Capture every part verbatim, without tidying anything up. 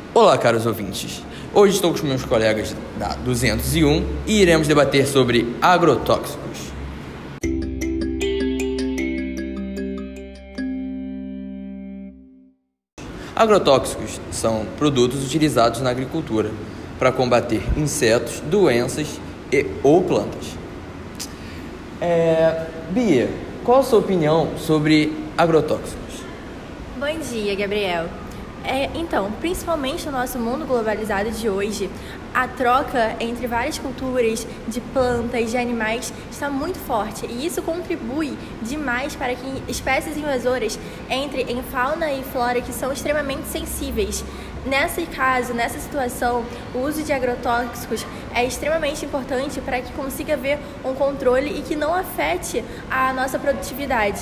Olá, caros ouvintes. Hoje estou com os meus colegas da duzentos e um e iremos debater sobre agrotóxicos. Agrotóxicos são produtos utilizados na agricultura para combater insetos, doenças e ou plantas. É... Bia, qual a sua opinião sobre agrotóxicos? Bom dia, Gabriel. É, então, principalmente no nosso mundo globalizado de hoje, a troca entre várias culturas de plantas, de animais, está muito forte e isso contribui demais para que espécies invasoras entrem em fauna e flora que são extremamente sensíveis. Nesse caso, nessa situação, o uso de agrotóxicos é extremamente importante para que consiga haver um controle e que não afete a nossa produtividade.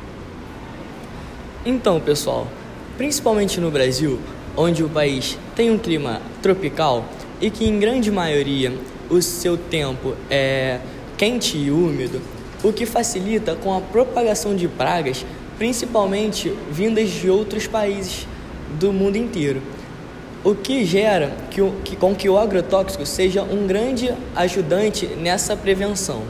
Então, pessoal, principalmente no Brasil, onde o país tem um clima tropical e que em grande maioria o seu tempo é quente e úmido, o que facilita com a propagação de pragas, principalmente vindas de outros países do mundo inteiro, o que gera que, o, que, com que o agrotóxico seja um grande ajudante nessa prevenção.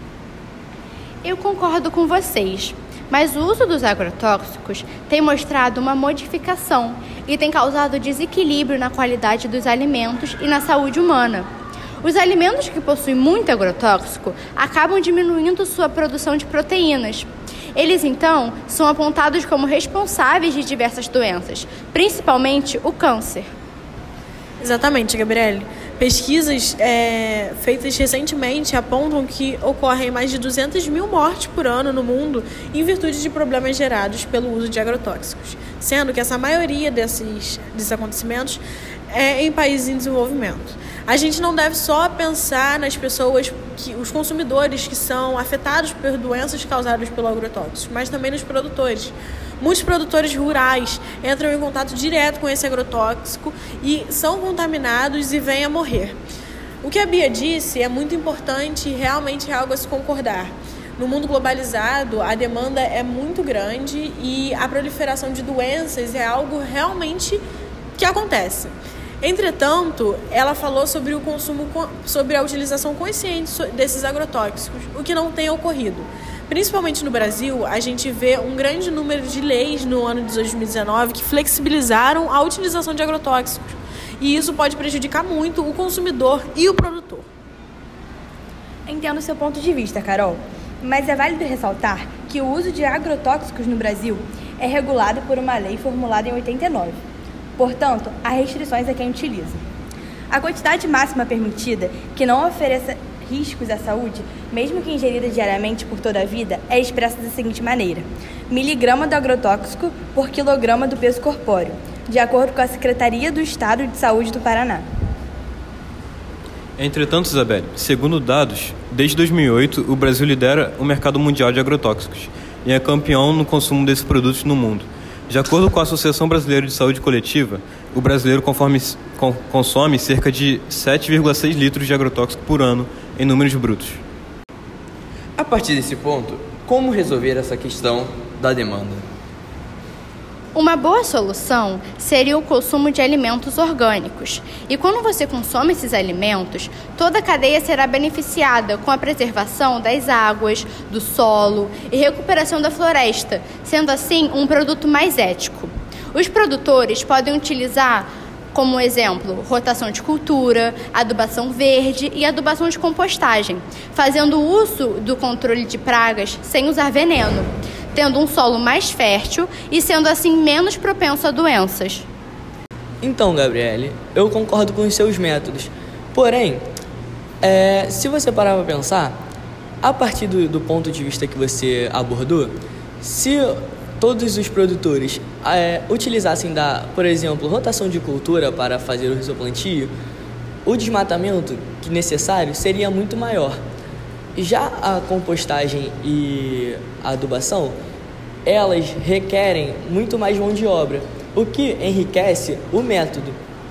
Eu concordo com vocês. Mas o uso dos agrotóxicos tem mostrado uma modificação e tem causado desequilíbrio na qualidade dos alimentos e na saúde humana. Os alimentos que possuem muito agrotóxico acabam diminuindo sua produção de proteínas. Eles, então, são apontados como responsáveis de diversas doenças, principalmente o câncer. Exatamente, Gabriele. Pesquisas é, feitas recentemente apontam que ocorrem mais de duzentas mil mortes por ano no mundo em virtude de problemas gerados pelo uso de agrotóxicos, sendo que essa maioria desses, desses acontecimentos é em países em desenvolvimento. A gente não deve só pensar nas pessoas, que, os consumidores que são afetados por doenças causadas pelo agrotóxico, mas também nos produtores. Muitos produtores rurais entram em contato direto com esse agrotóxico e são contaminados e vêm a morrer. O que a Bia disse é muito importante e realmente é algo a se concordar. No mundo globalizado, a demanda é muito grande e a proliferação de doenças é algo realmente que acontece. Entretanto, ela falou sobre o consumo, sobre a utilização consciente desses agrotóxicos, o que não tem ocorrido. Principalmente no Brasil, a gente vê um grande número de leis no ano de dois mil e dezenove que flexibilizaram a utilização de agrotóxicos. E isso pode prejudicar muito o consumidor e o produtor. Entendo o seu ponto de vista, Carol. Mas é válido ressaltar que o uso de agrotóxicos no Brasil é regulado por uma lei formulada em oitenta e nove. Portanto, há restrições a quem utiliza. A quantidade máxima permitida, que não ofereça riscos à saúde, mesmo que ingerida diariamente por toda a vida, é expressa da seguinte maneira: miligrama do agrotóxico por quilograma do peso corpóreo, de acordo com a Secretaria do Estado de Saúde do Paraná. Entretanto, Isabelle, segundo dados, desde dois mil e oito, o Brasil lidera o mercado mundial de agrotóxicos e é campeão no consumo desses produtos no mundo. De acordo com a Associação Brasileira de Saúde Coletiva, o brasileiro conforme, com, consome cerca de sete vírgula seis litros de agrotóxico por ano em números brutos. A partir desse ponto, como resolver essa questão da demanda? Uma boa solução seria o consumo de alimentos orgânicos. E quando você consome esses alimentos, toda a cadeia será beneficiada com a preservação das águas, do solo e recuperação da floresta, sendo assim um produto mais ético. Os produtores podem utilizar, como exemplo, rotação de cultura, adubação verde e adubação de compostagem, fazendo uso do controle de pragas sem usar veneno, tendo um solo mais fértil e sendo assim menos propenso a doenças. Então, Gabriele, eu concordo com os seus métodos. Porém, é, se você parar para pensar, a partir do, do ponto de vista que você abordou, se todos os produtores é, utilizassem, da, por exemplo, rotação de cultura para fazer o rizoplantio, o desmatamento que necessário seria muito maior. Já a compostagem e a adubação, elas requerem muito mais mão de obra, o que enriquece o método.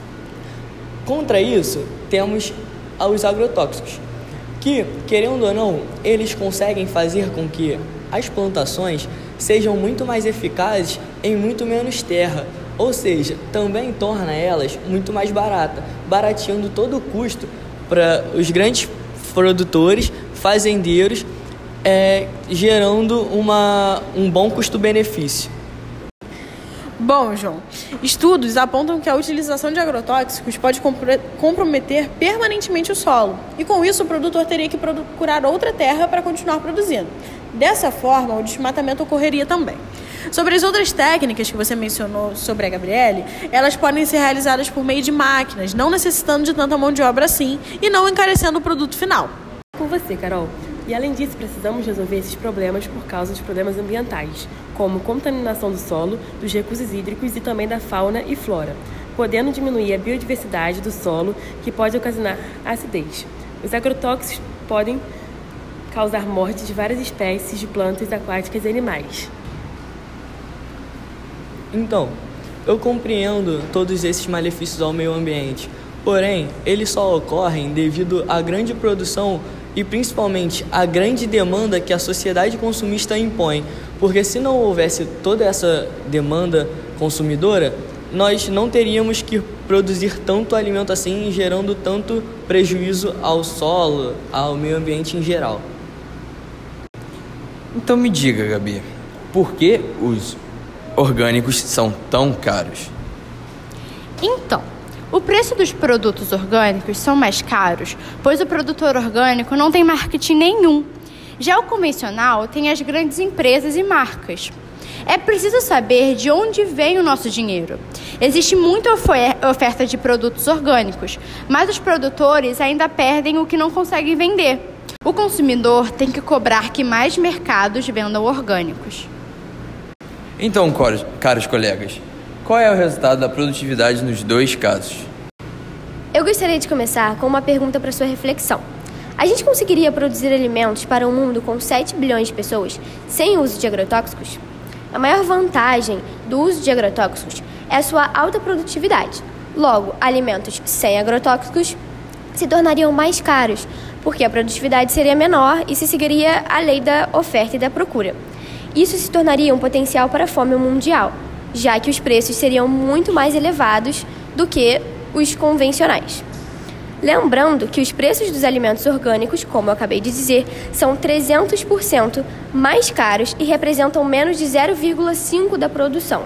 Contra isso, temos os agrotóxicos, que, querendo ou não, eles conseguem fazer com que as plantações sejam muito mais eficazes em muito menos terra, ou seja, também torna elas muito mais baratas, barateando todo o custo para os grandes produtores, fazendeiros, é, gerando uma, um bom custo-benefício. Bom, João, estudos apontam que a utilização de agrotóxicos pode comprometer permanentemente o solo e, com isso, o produtor teria que procurar outra terra para continuar produzindo. Dessa forma, o desmatamento ocorreria também. Sobre as outras técnicas que você mencionou sobre a Gabriele, elas podem ser realizadas por meio de máquinas, não necessitando de tanta mão de obra assim e não encarecendo o produto final. Com você, Carol. E além disso, precisamos resolver esses problemas por causa de problemas ambientais, como contaminação do solo, dos recursos hídricos e também da fauna e flora, podendo diminuir a biodiversidade do solo, que pode ocasionar acidez. Os agrotóxicos podem causar morte de várias espécies de plantas aquáticas e animais. Então, eu compreendo todos esses malefícios ao meio ambiente, porém, eles só ocorrem devido à grande produção e principalmente à grande demanda que a sociedade consumista impõe, porque se não houvesse toda essa demanda consumidora, nós não teríamos que produzir tanto alimento assim, gerando tanto prejuízo ao solo, ao meio ambiente em geral. Então me diga, Gabi, por que os orgânicos são tão caros? Então, o preço dos produtos orgânicos são mais caros, pois o produtor orgânico não tem marketing nenhum. Já o convencional tem as grandes empresas e marcas. É preciso saber de onde vem o nosso dinheiro. Existe muita oferta de produtos orgânicos, mas os produtores ainda perdem o que não conseguem vender. O consumidor tem que cobrar que mais mercados vendam orgânicos. Então, caros colegas, qual é o resultado da produtividade nos dois casos? Eu gostaria de começar com uma pergunta para sua reflexão. A gente conseguiria produzir alimentos para um mundo com sete bilhões de pessoas sem o uso de agrotóxicos? A maior vantagem do uso de agrotóxicos é a sua alta produtividade. Logo, alimentos sem agrotóxicos se tornariam mais caros, porque a produtividade seria menor e se seguiria a lei da oferta e da procura. Isso se tornaria um potencial para a fome mundial, já que os preços seriam muito mais elevados do que os convencionais. Lembrando que os preços dos alimentos orgânicos, como eu acabei de dizer, são trezentos por cento mais caros e representam menos de zero vírgula cinco por cento da produção.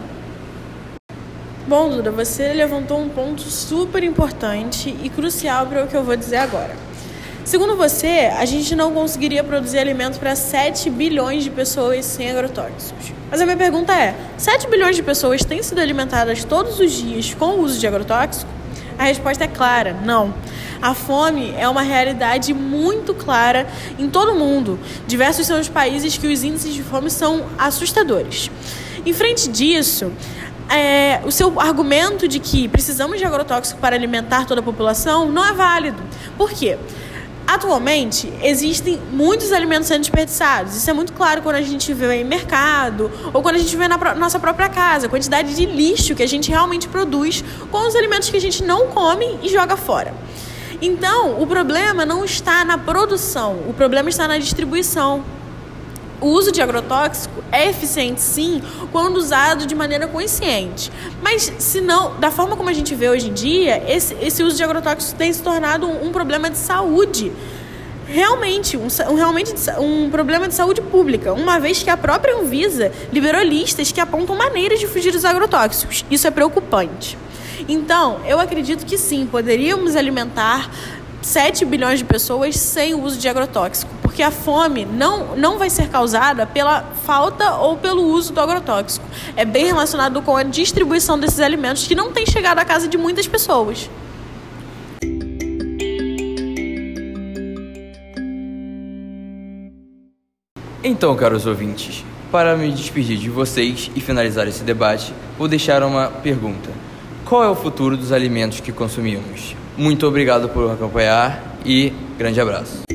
Bom, Duda, você levantou um ponto super importante e crucial para o que eu vou dizer agora. Segundo você, a gente não conseguiria produzir alimentos para sete bilhões de pessoas sem agrotóxicos. Mas a minha pergunta é, sete bilhões de pessoas têm sido alimentadas todos os dias com o uso de agrotóxico? A resposta é clara, não. A fome é uma realidade muito clara em todo o mundo. Diversos são os países que os índices de fome são assustadores. Em frente disso, é, o seu argumento de que precisamos de agrotóxico para alimentar toda a população não é válido. Por quê? Atualmente, existem muitos alimentos sendo desperdiçados. Isso é muito claro quando a gente vê em mercado ou quando a gente vê na pro- nossa própria casa. A quantidade de lixo que a gente realmente produz com os alimentos que a gente não come e joga fora. Então, o problema não está na produção, o problema está na distribuição. O uso de agrotóxico é eficiente, sim, quando usado de maneira consciente. Mas, se não, da forma como a gente vê hoje em dia, esse, esse uso de agrotóxicos tem se tornado um, um problema de saúde. Realmente um, um, realmente, um problema de saúde pública, uma vez que a própria Anvisa liberou listas que apontam maneiras de fugir dos agrotóxicos. Isso é preocupante. Então, eu acredito que sim, poderíamos alimentar sete bilhões de pessoas sem o uso de agrotóxico, porque a fome não, não vai ser causada pela falta ou pelo uso do agrotóxico. É bem relacionado com a distribuição desses alimentos que não tem chegado à casa de muitas pessoas. Então, caros ouvintes, para me despedir de vocês e finalizar esse debate, vou deixar uma pergunta. Qual é o futuro dos alimentos que consumimos? Muito obrigado por acompanhar e grande abraço.